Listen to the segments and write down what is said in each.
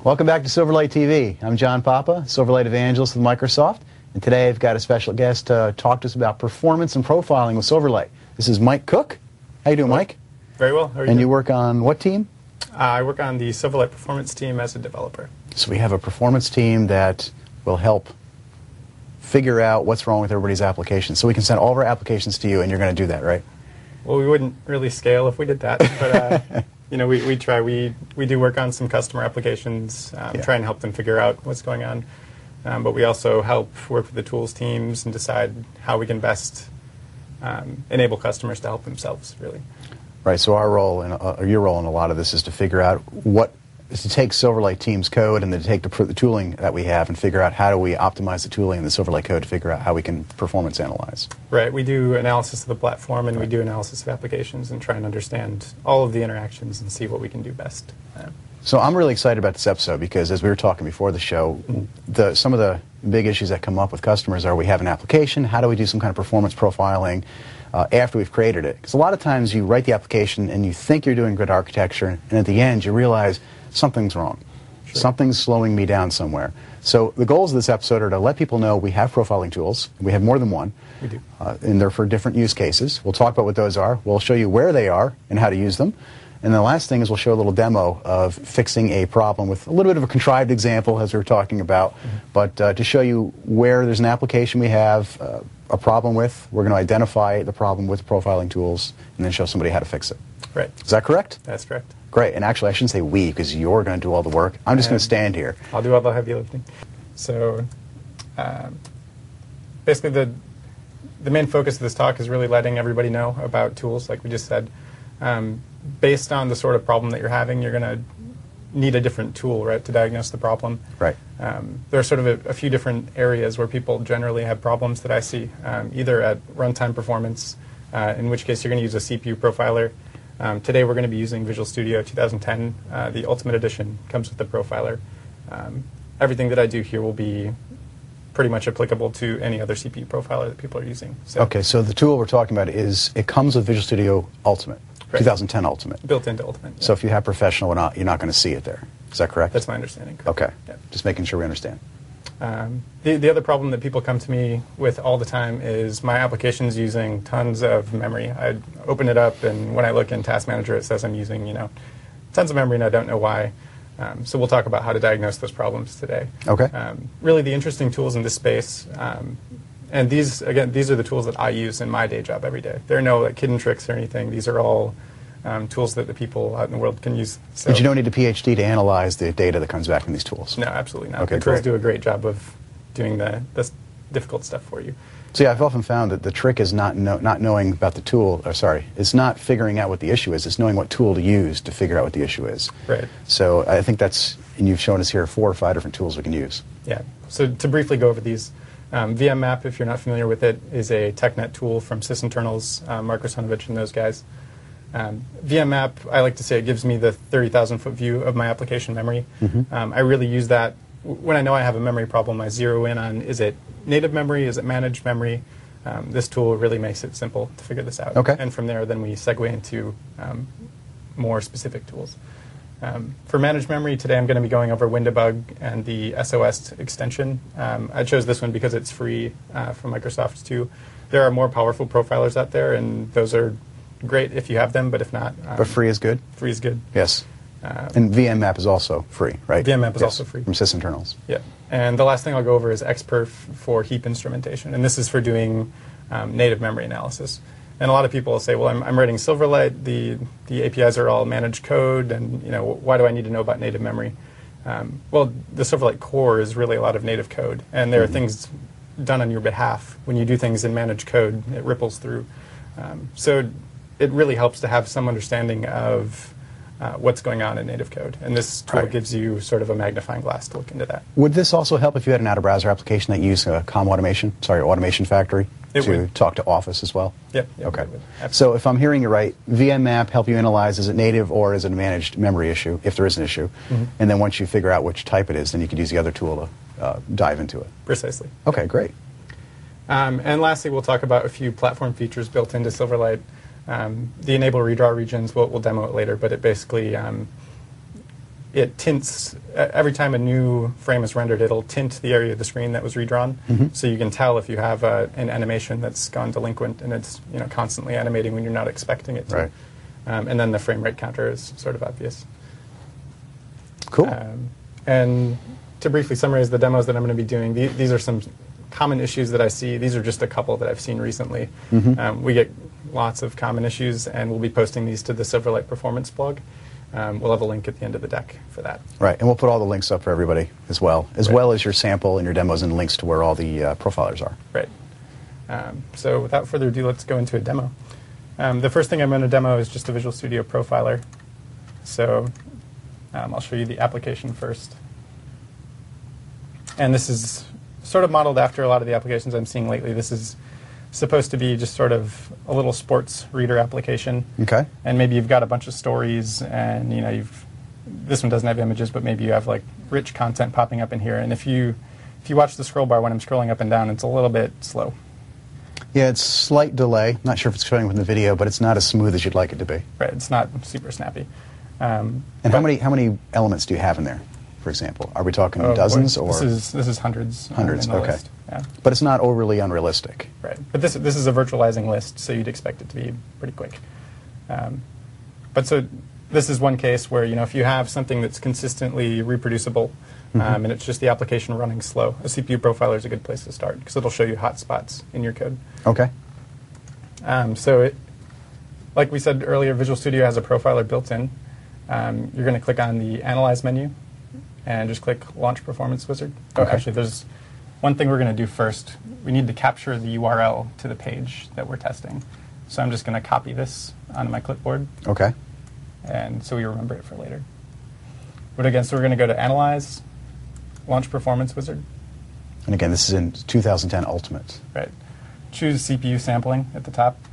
Welcome back to Silverlight TV. I'm John Papa, Silverlight Evangelist with Microsoft, and today I've got a special guest to talk to us about performance and profiling with Silverlight. This is Mike Cook. How you doing, Mike? Very well. How are you And doing? you work on what team? I work on the Silverlight Performance team as a developer. So we have a performance team that will help figure out what's wrong with everybody's applications. So we can send all of our applications to you, and you're going to do that, right? Well, we wouldn't really scale if we did that, but you know, we try. We do work on some customer applications, try and help them figure out what's going on. But we also help work with the tools teams and decide how we can best enable customers to help themselves, really. Right, so our role, your role in a lot of this is to figure out what is to take Silverlight Team's code and then to take the tooling that we have and figure out how do we optimize the tooling in the Silverlight code to figure out how we can performance analyze. Right, we do analysis of the platform and we do analysis of applications and try and understand all of the interactions and see what we can do best. So I'm really excited about this episode because as we were talking before the show, some of the big issues that come up with customers are we have an application, how do we do some kind of performance profiling after we've created it? Because a lot of times you write the application and you think you're doing good architecture, and at the end you realize something's wrong. Sure. Something's slowing me down somewhere. So the goals of this episode are to let people know we have profiling tools. We have more than one. We do. And they're for different use cases. We'll talk about what those are. We'll show you where they are and how to use them. And the last thing is we'll show a little demo of fixing a problem with a little bit of a contrived example, as we were talking about, but to show you where there's an application we have a problem with, we're going to identify the problem with profiling tools, and then show somebody how to fix it. Right. Is that correct? That's correct. Great. And actually, I shouldn't say we, because you're going to do all the work. I'm just going to stand here. I'll do all the heavy lifting. So basically, the main focus of this talk is really letting everybody know about tools, like we just said. Based on the sort of problem that you're having, you're going to need a different tool, right, to diagnose the problem. Right. There are sort of a few different areas where people generally have problems that I see, either at runtime performance, in which case you're going to use a CPU profiler. Today we're going to be using Visual Studio 2010. The Ultimate Edition comes with the profiler. Everything that I do here will be pretty much applicable to any other CPU profiler that people are using. So okay, so the tool we're talking about it comes with Visual Studio Ultimate. Right. 2010 Ultimate. Built into Ultimate. Yeah. So if you have Professional or not, you're not going to see it there. Is that correct? That's my understanding. Correct. Okay. Yeah. Just making sure we understand. The other problem that people come to me with all the time is my application's using tons of memory. I open it up, and when I look in Task Manager, it says I'm using tons of memory, and I don't know why. So we'll talk about how to diagnose those problems today. Okay. Really, the interesting tools in this space. And these are the tools that I use in my day job every day. There are no hidden tricks or anything. These are all tools that the people out in the world can use. So, but you don't need a PhD to analyze the data that comes back from these tools? No, absolutely not. Okay, the tools great. do a great job of doing the difficult stuff for you. So yeah, I've often found that the trick is not knowing about the tool, it's not figuring out what the issue is, it's knowing what tool to use to figure out what the issue is. Right. So I think and you've shown us here 4 or 5 different tools we can use. Yeah. So to briefly go over these, VMMap, if you're not familiar with it, is a TechNet tool from sysinternals, Mark Russinovich and those guys. VMMap, I like to say it gives me the 30,000-foot view of my application memory. I really use that when I know I have a memory problem. I zero in on, is it native memory, is it managed memory? This tool really makes it simple to figure this out. Okay. And from there, then we segue into more specific tools. For managed memory, today I'm going to be going over WinDbg and the SOS extension. I chose this one because it's free from Microsoft too. There are more powerful profilers out there, and those are great if you have them, but if not... but free is good? Free is good. Yes. And VMMap is also free, right? VMMap is also free. From sysinternals. Yeah. And the last thing I'll go over is Xperf for heap instrumentation, and this is for doing native memory analysis. And a lot of people will say, well, I'm writing Silverlight, the APIs are all managed code, and why do I need to know about native memory? Well, the Silverlight core is really a lot of native code, and there are things done on your behalf. When you do things in managed code, it ripples through. So it really helps to have some understanding of what's going on in native code. And this tool gives you sort of a magnifying glass to look into that. Would this also help if you had an out-of-browser application that used Automation Factory to talk to Office as well? Yep. Okay. So if I'm hearing you right, VMMap help you analyze, is it native or is it a managed memory issue, if there is an issue? And then once you figure out which type it is, then you could use the other tool to dive into it. Precisely. Okay, great. And lastly, we'll talk about a few platform features built into Silverlight. The enable redraw regions, we'll demo it later, but it basically it tints, every time a new frame is rendered, it'll tint the area of the screen that was redrawn. So you can tell if you have an animation that's gone delinquent and it's constantly animating when you're not expecting it to. Right. And then the frame rate counter is sort of obvious. Cool. And to briefly summarize the demos that I'm going to be doing, these are some common issues that I see. These are just a couple that I've seen recently. We get lots of common issues, and we'll be posting these to the Silverlight Performance blog. We'll have a link at the end of the deck for that. Right, and we'll put all the links up for everybody as well as your sample and your demos and links to where all the profilers are. Right. So without further ado, let's go into a demo. The first thing I'm going to demo is just a Visual Studio Profiler. So I'll show you the application first. And this is sort of modeled after a lot of the applications I'm seeing lately. This is supposed to be just sort of a little sports reader application. Okay. And maybe you've got a bunch of stories, and this one doesn't have images, but maybe you have like rich content popping up in here. And if you watch the scroll bar when I'm scrolling up and down, it's a little bit slow. Yeah, it's slight delay. Not sure if it's showing in the video, but it's not as smooth as you'd like it to be. Right. It's not super snappy. And how many elements do you have in there, for example? Are we talking dozens or this is hundreds? Hundreds. In the Okay. list. Yeah. But it's not overly unrealistic. Right. But this is a virtualizing list, so you'd expect it to be pretty quick. But so this is one case where if you have something that's consistently reproducible, and it's just the application running slow, a CPU profiler is a good place to start because it'll show you hotspots in your code. Okay. Like we said earlier, Visual Studio has a profiler built in. You're going to click on the Analyze menu and just click Launch Performance Wizard. Oh, Okay. actually, there's one thing we're going to do first. We need to capture the URL to the page that we're testing. So I'm just going to copy this onto my clipboard, Okay. and so we remember it for later. But again, so we're going to go to Analyze, Launch Performance Wizard. And again, this is in 2010 Ultimate. Right. Choose CPU sampling at the top,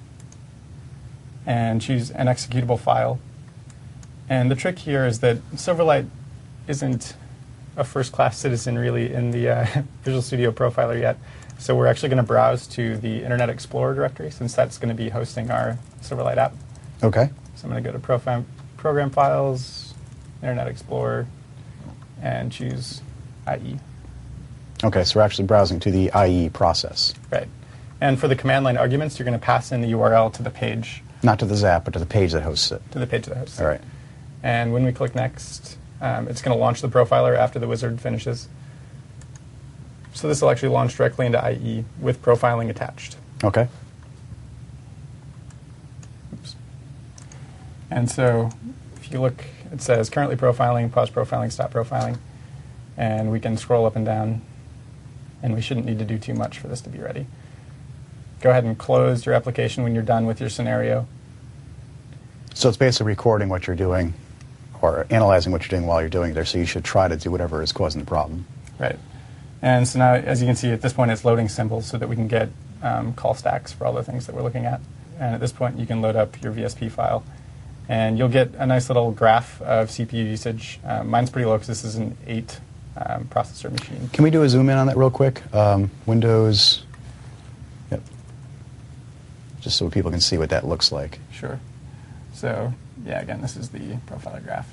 and choose an executable file. And the trick here is that Silverlight isn't a first-class citizen, really, in the Visual Studio Profiler yet. So we're actually going to browse to the Internet Explorer directory, since that's going to be hosting our Silverlight app. Okay. So I'm going to go to Program Files, Internet Explorer, and choose IE. Okay, so we're actually browsing to the IE process. Right. And for the command line arguments, you're going to pass in the URL to the page. Not to the Zap, but to the page that hosts it. To the page that hosts it. All right. And when we click Next, it's going to launch the profiler after the wizard finishes. So this will actually launch directly into IE with profiling attached. Okay. Oops. And so if you look, it says currently profiling, pause profiling, stop profiling. And we can scroll up and down, and we shouldn't need to do too much for this to be ready. Go ahead and close your application when you're done with your scenario. So it's basically recording what you're doing or analyzing what you're doing while you're doing it there, so you should try to do whatever is causing the problem. Right. And so now, as you can see, at this point, it's loading symbols so that we can get call stacks for all the things that we're looking at. And at this point, you can load up your VSP file. And you'll get a nice little graph of CPU usage. Mine's pretty low because this is an 8 processor machine. Can we do a zoom in on that real quick? Windows. Yep. Just so people can see what that looks like. Sure. So, yeah, again, this is the profiler graph.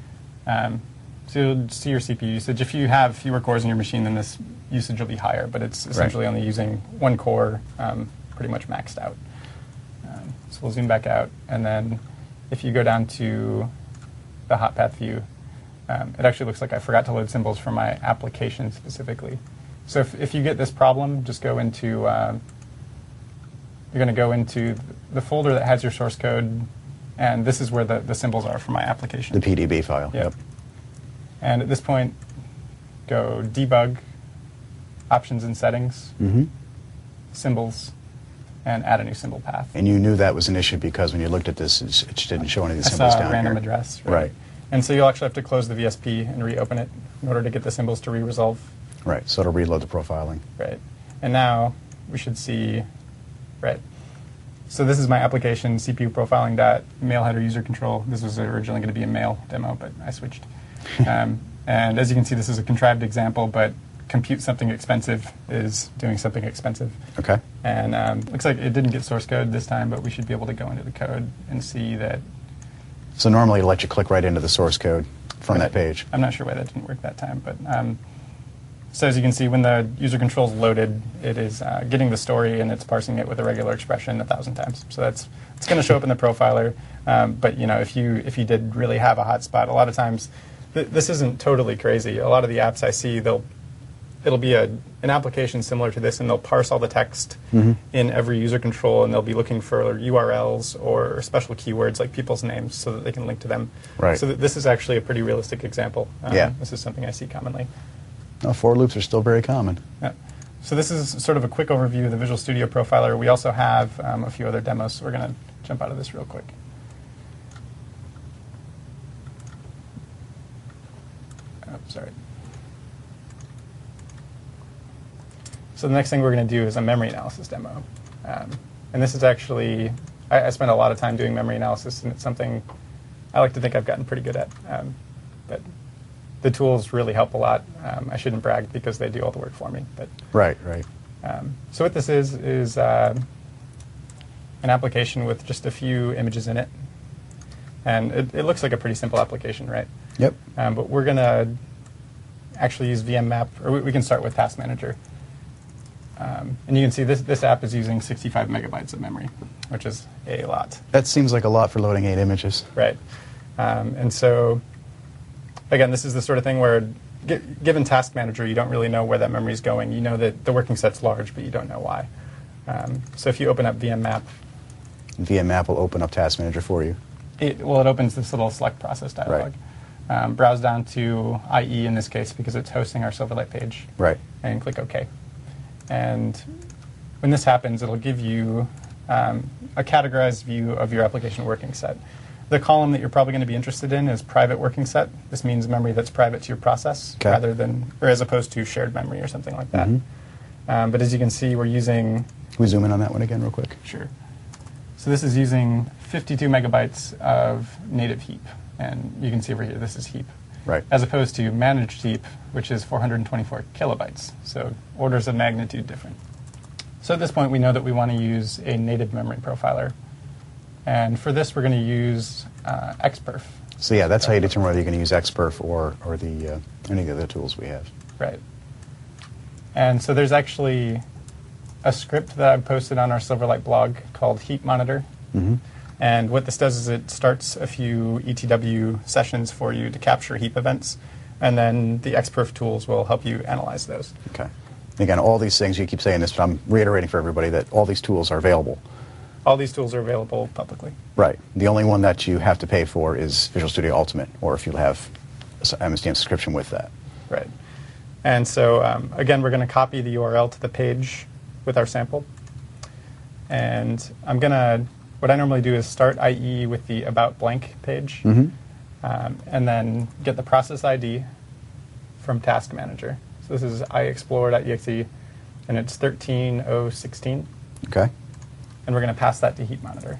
So you'll see your CPU usage. If you have fewer cores in your machine, then this usage will be higher, but it's essentially only using one core, pretty much maxed out. So we'll zoom back out, and then if you go down to the hot path view, it actually looks like I forgot to load symbols for my application specifically. So if you get this problem, just go into, you're going to go into the folder that has your source code, and this is where the symbols are for my application. The PDB file. Yep. And at this point, go Debug, Options and Settings, Symbols, and add a new symbol path. And you knew that was an issue because when you looked at this, it just didn't show any of the symbols down random here. address. Right. And so you'll actually have to close the VSP and reopen it in order to get the symbols to re-resolve. Right, so it'll reload the profiling. Right. And now we should see, right. So this is my application, CPU profiling mail header user control. This was originally going to be a mail demo, but I switched. And as you can see, this is a contrived example, but compute something expensive is doing something expensive. Okay. And looks like it didn't get source code this time, but we should be able to go into the code and see that So normally it'll let you click right into the source code from that page. I'm not sure why that didn't work that time, but so as you can see, when the user control is loaded, it is getting the story and it's parsing it with a regular expression 1,000 times. So it's going to show up in the profiler. But if you did really have a hotspot, a lot of times this isn't totally crazy. A lot of the apps I see, it'll be an application similar to this, and they'll parse all the text in every user control, and they'll be looking for URLs or special keywords like people's names so that they can link to them. Right. So this is actually a pretty realistic example. Yeah. This is something I see commonly. No, for loops are still very common. Yeah. So this is sort of a quick overview of the Visual Studio Profiler. We also have a few other demos, so we're going to jump out of this real quick. Oh, sorry. So the next thing we're going to do is a memory analysis demo. And this is actually, I spent a lot of time doing memory analysis, and it's something I like to think I've gotten pretty good at. But the tools really help a lot. I shouldn't brag because they do all the work for me. But Right. so what this is an application with just a few images in it. And it looks like a pretty simple application, right? Yep. But we're going to actually use VMMap, or we can start with Task Manager. And you can see this app is using 65 megabytes of memory, which is a lot. That seems like a lot for loading 8 images. Right. And so, again, this is the sort of thing where, given Task Manager, you don't really know where that memory is going. You know that the working set's large, but you don't know why. So if you open up VMMap, VMMap will open up Task Manager for you. it opens this little select process dialog. Right. Browse down to IE in this case because it's hosting our Silverlight page. Right. And click OK. And when this happens, it'll give you a categorized view of your application working set. The column that you're probably going to be interested in is private working set. This means memory that's private to your process rather than, or as opposed to shared memory or something like that. But as you can see, we're using... Can we zoom in on that one again real quick? Sure. So this is using 52 megabytes of native heap. And you can see over here, this is heap. Right. As opposed to managed heap, which is 424 kilobytes. So orders of magnitude different. So at this point, we know that we want to use a native memory profiler. And for this, we're going to use XPerf. So yeah, that's how you determine whether you're going to use XPerf or the any of the other tools we have. Right. And so there's actually a script that I've posted on our Silverlight blog called Heap Monitor. And what this does is it starts a few ETW sessions for you to capture heap events, and then the XPerf tools will help you analyze those. Okay. Again, all these things, you keep saying this, but I'm reiterating for everybody that all these tools are available. All these tools are available publicly. Right. The only one that you have to pay for is Visual Studio Ultimate, or if you have an MSDN subscription with that. Right. And so, again, we're going to copy the URL to the page with our sample. And what I normally do is start IE with the About Blank page, and then get the process ID from Task Manager. So this is iExplore.exe, and it's 13016. Okay. And we're going to pass that to Heap Monitor.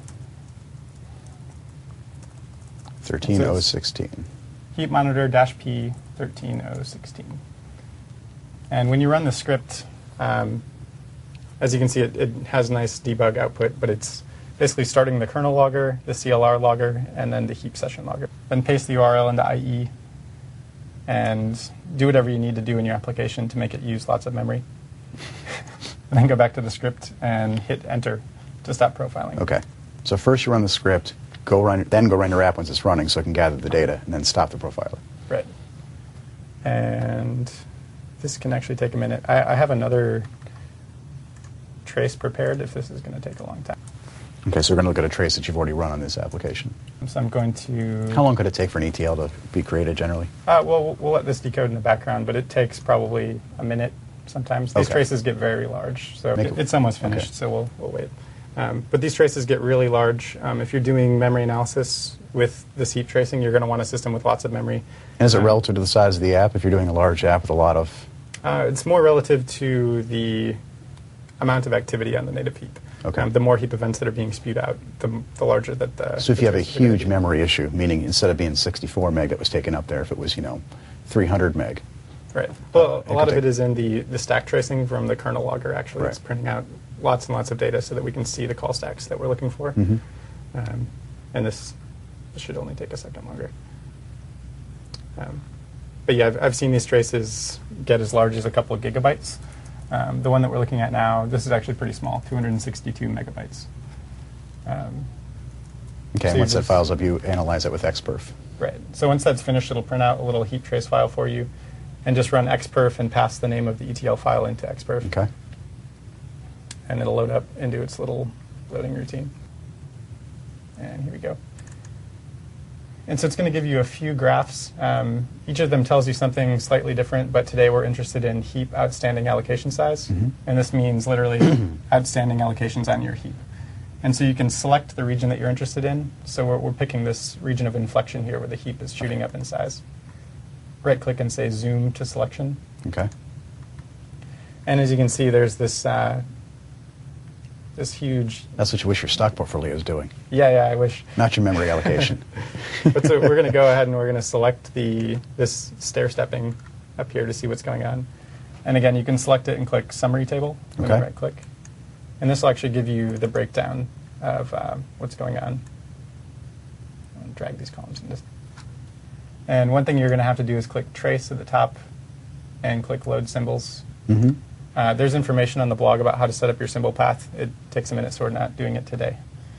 13016. Heap Monitor -p 13016. And when you run the script, as you can see, it has nice debug output, but it's basically starting the kernel logger, the CLR logger, and then the heap session logger. Then paste the URL into IE and do whatever you need to do in your application to make it use lots of memory. And then go back to the script and hit enter to stop profiling. Okay. So first you run the script, then go run your app once it's running so it can gather the data, and then stop the profiler. Right. And this can actually take a minute. I have another trace prepared if this is going to take a long time. Okay, so we're going to look at a trace that you've already run on this application. So I'm going to... How long could it take for an ETL to be created generally? Well, we'll let this decode in the background, but it takes probably a minute sometimes. These Okay. traces get very large, so it's almost finished, okay. so we'll wait. But these traces get really large. If you're doing memory analysis with this heap tracing, you're going to want a system with lots of memory. And is it relative to the size of the app if you're doing a large app with a lot of... It's more relative to the amount of activity on the native heap. Okay. The more heap events that are being spewed out, the larger that the... So if you have a traces are gonna huge be. memory issue, meaning instead of being 64 meg that was taken up there, if it was, 300 meg. Right. Well, a lot of take- it is in the stack tracing from the kernel logger, actually. Right. It's printing out lots and lots of data so that we can see the call stacks that we're looking for. And this This should only take a second longer. But yeah, I've seen these traces get as large as a couple of gigabytes. The one that we're looking at now, this is actually pretty small, 262 megabytes. Okay, so once that file's up, you analyze it with Xperf. Right. So once that's finished, it'll print out a little heap trace file for you, and just run Xperf and pass the name of the ETL file into Xperf. Okay. And it'll load up into its little loading routine. And here we go. And so it's going to give you a few graphs. Each of them tells you something slightly different, but today we're interested in heap outstanding allocation size. And this means literally outstanding allocations on your heap. And so you can select the region that you're interested in. So we're picking this region of inflection here where the heap is shooting up in size. Right-click and say Zoom to selection. Okay. And as you can see, there's this this huge... That's what you wish your stock portfolio is doing. Yeah, I wish. Not your memory allocation. But so we're going to go ahead and we're going to select this stair-stepping up here to see what's going on. And again, you can select it and click Summary Table when you right-click. And this will actually give you the breakdown of what's going on. I'll drag these columns in this. And one thing you're going to have to do is click Trace at the top and click Load Symbols. There's information on the blog about how to set up your symbol path. It takes a minute, so we're not doing it today.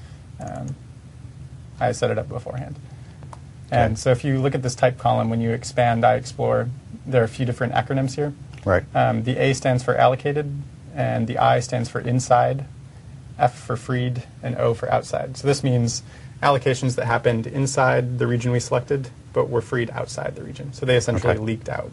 I set it up beforehand. And so if you look at this type column, when you expand iExplore, there are a few different acronyms here. Right. The A stands for allocated, and the I stands for inside, F for freed, and O for outside. So this means allocations that happened inside the region we selected, but were freed outside the region. So they essentially leaked out.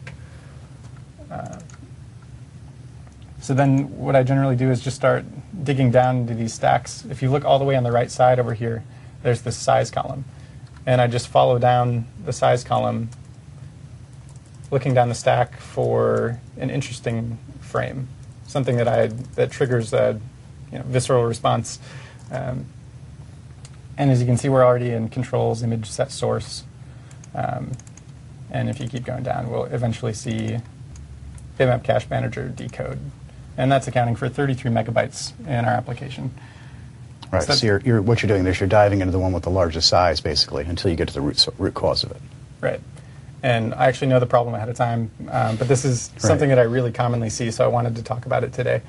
So then what I generally do is just start digging down into these stacks. If you look all the way on the right side over here, there's this size column. And I just follow down the size column, looking down the stack for an interesting frame, something that triggers a visceral response. And as you can see, we're already in controls, image, set source. And if you keep going down, we'll eventually see Bitmap Cache Manager decode. And that's accounting for 33 megabytes in our application. Right. So what you're doing is you're diving into the one with the largest size, basically, until you get to the root cause of it. Right. And I actually know the problem ahead of time, but this is something that I really commonly see, so I wanted to talk about it today.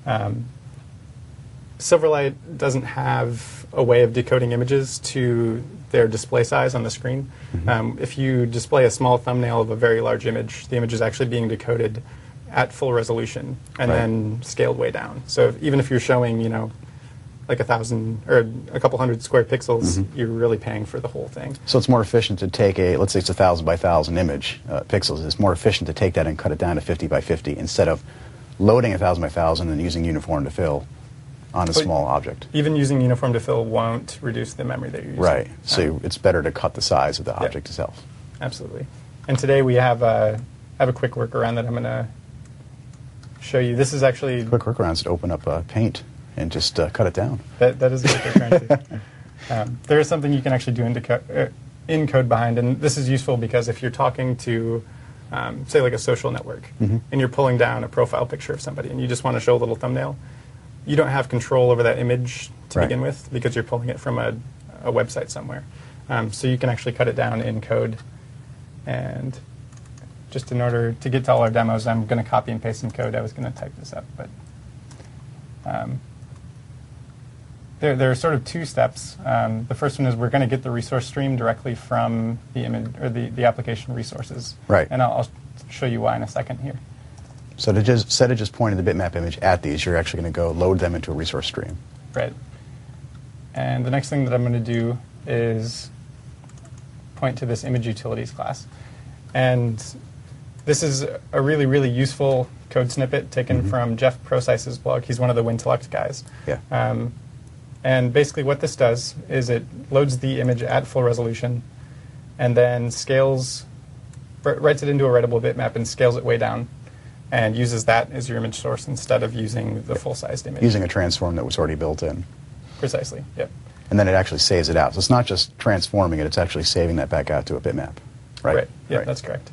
Silverlight doesn't have a way of decoding images to their display size on the screen. If you display a small thumbnail of a very large image, the image is actually being decoded at full resolution and then scaled way down. So even if you're showing, like 1,000 or a couple hundred square pixels, you're really paying for the whole thing. So it's more efficient to take let's say it's 1,000 by 1,000 image pixels. It's more efficient to take that and cut it down to 50 by 50 instead of loading 1,000 by 1,000 and using uniform to fill on a small object. Even using uniform to fill won't reduce the memory that you're using. Right. So it's better to cut the size of the object itself. Absolutely. And today we have a quick workaround that I'm going to show you. This is actually... Quick workarounds to open up Paint and just cut it down. That is a quick workaround. There is something you can actually do in code behind, and this is useful because if you're talking to, say, like a social network, and you're pulling down a profile picture of somebody, and you just want to show a little thumbnail, you don't have control over that image to begin with because you're pulling it from a website somewhere. So you can actually cut it down in code. And just in order to get to all our demos, I'm going to copy and paste some code. I was going to type this up, but there are sort of two steps. The first one is we're going to get the resource stream directly from the image or the application resources. Right. And I'll show you why in a second here. So instead of just pointing the bitmap image at these, you're actually going to go load them into a resource stream. Right. And the next thing that I'm going to do is point to this image utilities class. And this is a really, really useful code snippet taken from Jeff Prosice's blog. He's one of the Wintellect guys. Yeah. And basically what this does is it loads the image at full resolution and then writes it into a writable bitmap and scales it way down and uses that as your image source instead of using the full-sized image. Using a transform that was already built in. Precisely, yep. And then it actually saves it out. So it's not just transforming it, it's actually saving that back out to a bitmap. Right? Yeah, that's correct.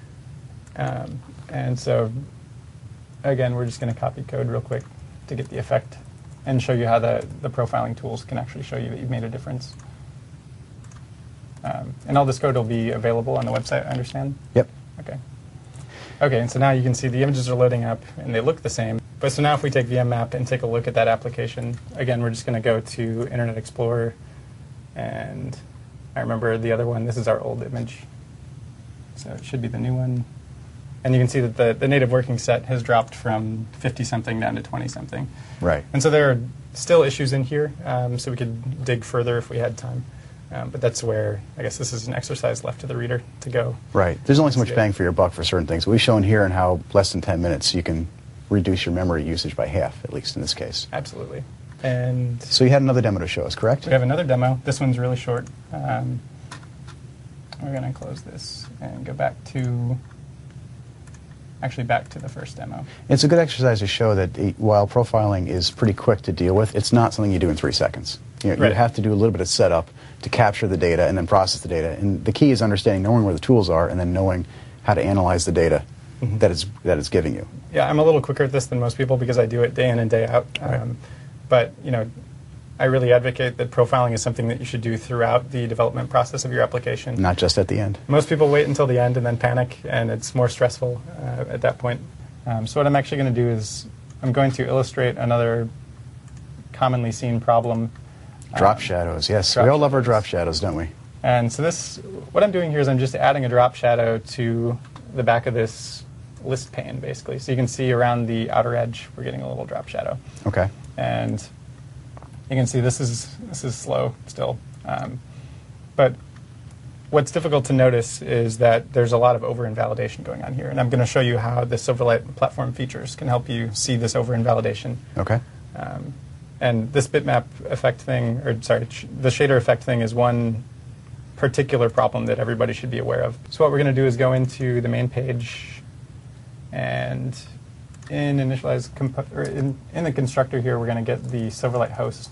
And so, again, we're just going to copy code real quick to get the effect and show you how the profiling tools can actually show you that you've made a difference. And all this code will be available on the website, I understand? Yep. Okay. Okay, and so now you can see the images are loading up, and they look the same. But so now if we take VMMap and take a look at that application, again, we're just going to go to Internet Explorer, and I remember the other one. This is our old image, so it should be the new one. And you can see that the native working set has dropped from 50-something down to 20-something. Right. And so there are still issues in here, so we could dig further if we had time. But that's where, I guess this is an exercise left to the reader to go. Right. There's only so much bang for your buck for certain things. We've shown here in how less than 10 minutes you can reduce your memory usage by half, at least in this case. Absolutely. And so you had another demo to show us, correct? we have another demo. This one's really short. We're going to close this and go back to the first demo. It's a good exercise to show that while profiling is pretty quick to deal with, it's not something you do in 3 seconds. You Right. have to do a little bit of setup to capture the data and then process the data. And the key is understanding, knowing where the tools are, and then knowing how to analyze the data that it's giving you. Yeah, I'm a little quicker at this than most people because I do it day in and day out. Right. But I really advocate that profiling is something that you should do throughout the development process of your application. Not just at the end. Most people wait until the end and then panic, and it's more stressful at that point. So what I'm actually going to do is I'm going to illustrate another commonly seen problem. Drop shadows, yes. drop We all love our shadows. drop shadows, don't we? And so what I'm doing here is I'm just adding a drop shadow to the back of this list pane, basically. So you can see around the outer edge, we're getting a little drop shadow. Okay. And you can see this is slow still. But what's difficult to notice is that there's a lot of over-invalidation going on here. And I'm going to show you how the Silverlight platform features can help you see this over-invalidation. Okay. And this bitmap effect thing, or sorry, the shader effect thing is one particular problem that everybody should be aware of. So what we're going to do is go into the main page, and in initialize in the constructor here, we're going to get the Silverlight host.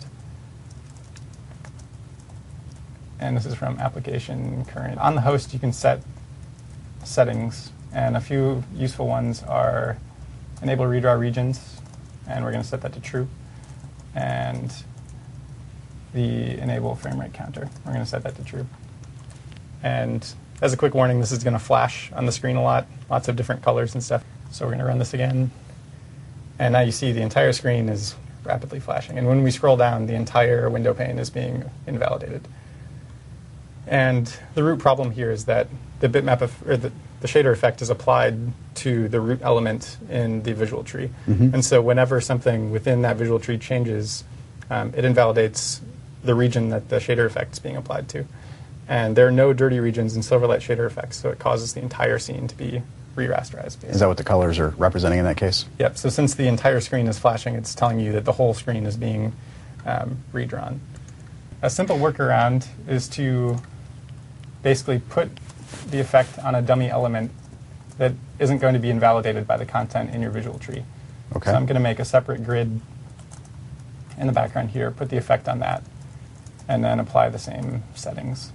And this is from application current. On the host, you can set settings, and a few useful ones are enable redraw regions, and we're going to set that to true. And the enable frame rate counter, we're going to set that to true. And as a quick warning, this is going to flash on the screen a lot, lots of different colors and stuff. So we're going to run this again. And now you see the entire screen is rapidly flashing. And when we scroll down, the entire window pane is being invalidated. And the root problem here is that the bitmap, or the shader effect is applied to the root element in the visual tree. And so whenever something within that visual tree changes, it invalidates the region that the shader effect is being applied to. And there are no dirty regions in Silverlight shader effects, so it causes the entire scene to be re-rasterized. Is that what the colors are representing in that case? Yep, so since the entire screen is flashing, it's telling you that the whole screen is being redrawn. A simple workaround is to basically put the effect on a dummy element that isn't going to be invalidated by the content in your visual tree. Okay. So I'm going to make a separate grid in the background here, put the effect on that, and then apply the same settings.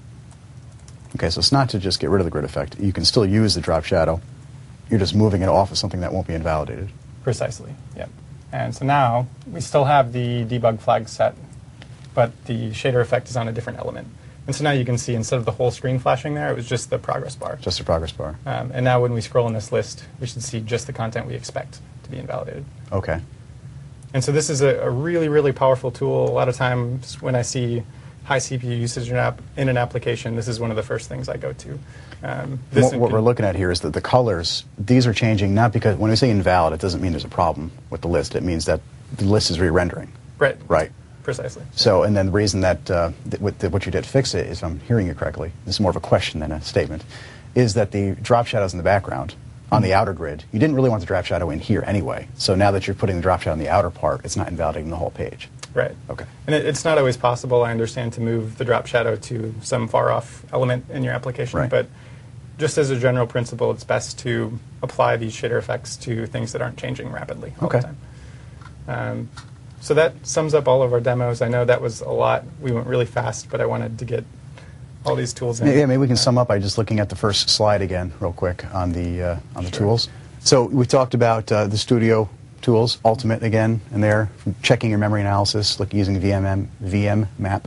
Okay, so it's not to just get rid of the grid effect. You can still use the drop shadow. You're just moving it off of something that won't be invalidated. Precisely, yep. And so now we still have the debug flag set, but the shader effect is on a different element. And so now you can see instead of the whole screen flashing there, it was just the progress bar. Just a progress bar. And now when we scroll in this list, we should see just the content we expect to be invalidated. Okay. And so this is a really, really powerful tool. A lot of times when I see high CPU usage in an application, this is one of the first things I go to. What we're looking at here is that the colors, these are changing not because, when we say invalid, it doesn't mean there's a problem with the list. It means that the list is re-rendering. Right. Right. Precisely. So, and then the reason that what you did to fix it, is, if I'm hearing you correctly, this is more of a question than a statement, is that the drop shadows in the background on the outer grid, you didn't really want the drop shadow in here anyway. So now that you're putting the drop shadow in the outer part, it's not invalidating the whole page. Right. Okay. And it's not always possible, I understand, to move the drop shadow to some far-off element in your application. Right. But just as a general principle, it's best to apply these shader effects to things that aren't changing rapidly all the time. So that sums up all of our demos. I know that was a lot. We went really fast, but I wanted to get all these tools in. Yeah, maybe we can sum up by just looking at the first slide again real quick on the tools. So we talked about the Studio tools, Ultimate again, and there, checking your memory analysis, using VMMap.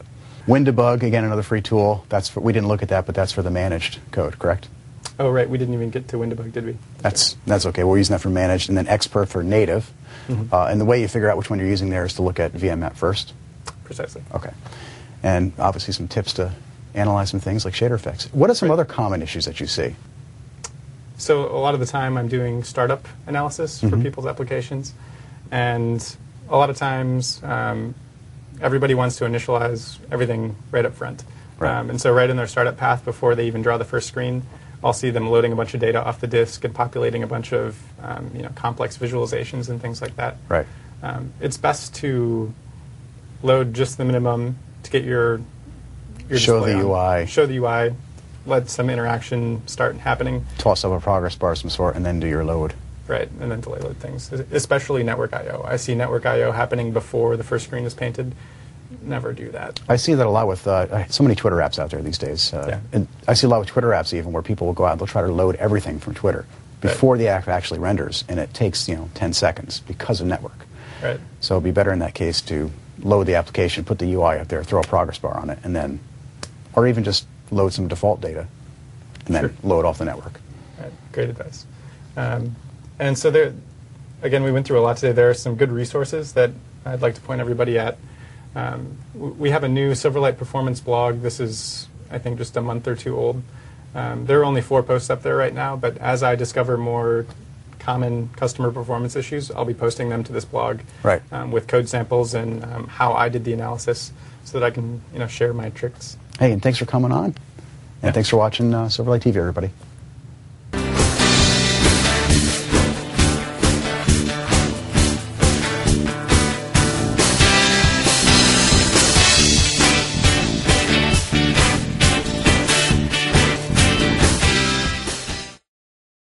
WinDebug, again, another free tool. We didn't look at that, but that's for the managed code, correct? Oh, right. We didn't even get to WinDebug, did we? That's okay. We're using that for managed, and then Xperf for native. And the way you figure out which one you're using there is to look at VMAP first. Precisely. Okay. And obviously some tips to analyze some things like shader effects. What are some other common issues that you see? So a lot of the time I'm doing startup analysis for people's applications. And a lot of times everybody wants to initialize everything right up front. Right. And so right in their startup path, before they even draw the first screen, I'll see them loading a bunch of data off the disk and populating a bunch of complex visualizations and things like that. Right. It's best to load just the minimum to get your Show display the on. UI. Show the UI, let some interaction start happening. Toss up a progress bar of some sort, and then do your load. Right, and then delay load things, especially network I/O. I see network I/O happening before the first screen is painted. Never do that. I see that a lot with so many Twitter apps out there these days. And I see a lot with Twitter apps even where people will go out and they'll try to load everything from Twitter before the app actually renders, and it takes 10 seconds because of network. Right. So it'd be better in that case to load the application, put the UI up there, throw a progress bar on it, and then, or even just load some default data and then load off the network. Right. Great advice. And so there, again, we went through a lot today. There are some good resources that I'd like to point everybody at. We have a new Silverlight Performance blog. This is, I think, just a month or two old. There are only 4 posts up there right now, but as I discover more common customer performance issues, I'll be posting them to this blog with code samples and how I did the analysis so that I can share my tricks. Hey, and thanks for coming on. And thanks for watching Silverlight TV, everybody.